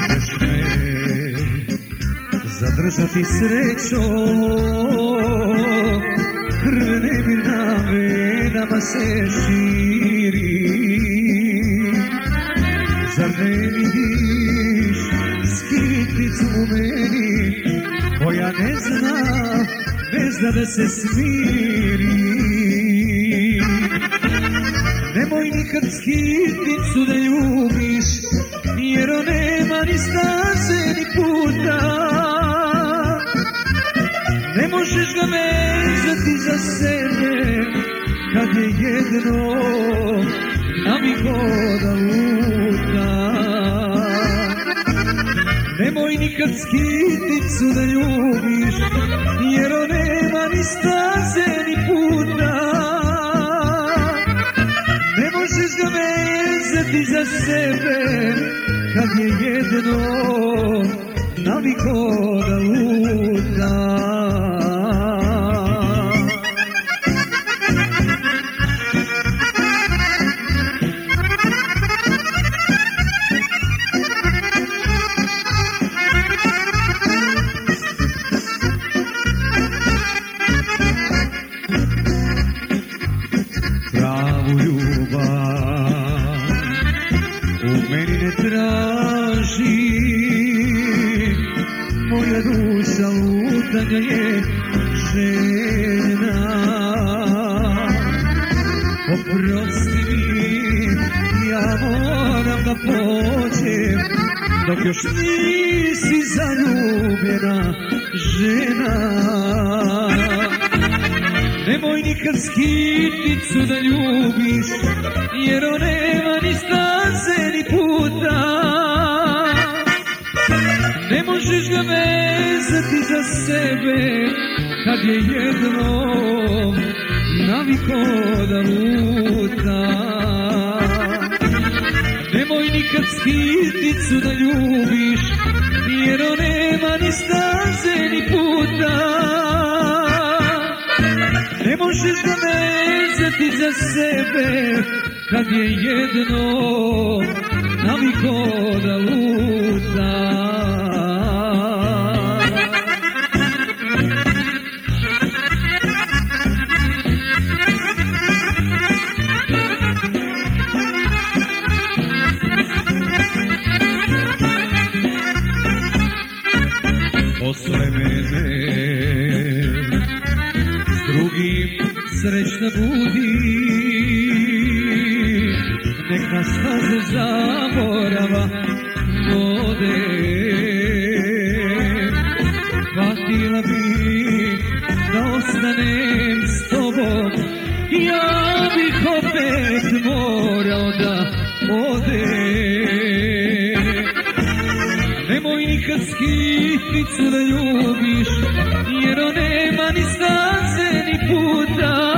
možeš me zadržati srećo, krvne mi na venama se širi. Zar ne vidiš skitnicu u meni, koja ne zna da se smiri. Nemoj nikad skitnicu da ljubiš, jer on nema ni staze ni puta. Ne možeš ga vezati za sebe, kad je jedno naviko da luta. Nemoj nikad skitnicu da ljubiš, jer on nema ni staze ni puta. Ne možeš ga vezati za sebe, kad je jedno naviko da luta. Pravu ljubav u meni ne traži, moja duša lutanja je željna. Oprosti mi, ja moram da pođem, dok još nisi zaljubljena žena. Nemoj nikad skitnicu da ljubiš, jer on nema ni staze ni puta. Ne možeš ga vezati za sebe, kad je jednom naviko da luta. Nemoj nikad skitnicu da ljubiš, jer on nema ni staze ni puta. Ne možeš ga vezati za sebe, kad je jedno naviko da luta. Posle mene drugim srećna budi, nek nas staze zaborava vode. Hvatila bi da ostanem s tobom, ja bih opet morao da odem. Nemoj nikad skitnicu da ljubiš, jer on nema ni staze ni puta.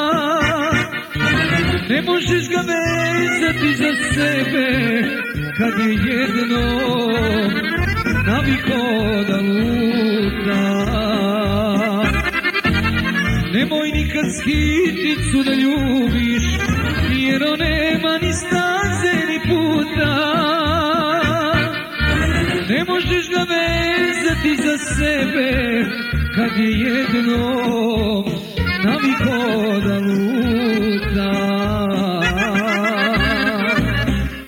Ne možeš ga vezati za sebe, kad je jednom naviko da luta. Nemoj nikad skitnicu da ljubiš, jer on nema ni staze ni puta. Ne možeš ga vezati za sebe, kad je jednom naviko da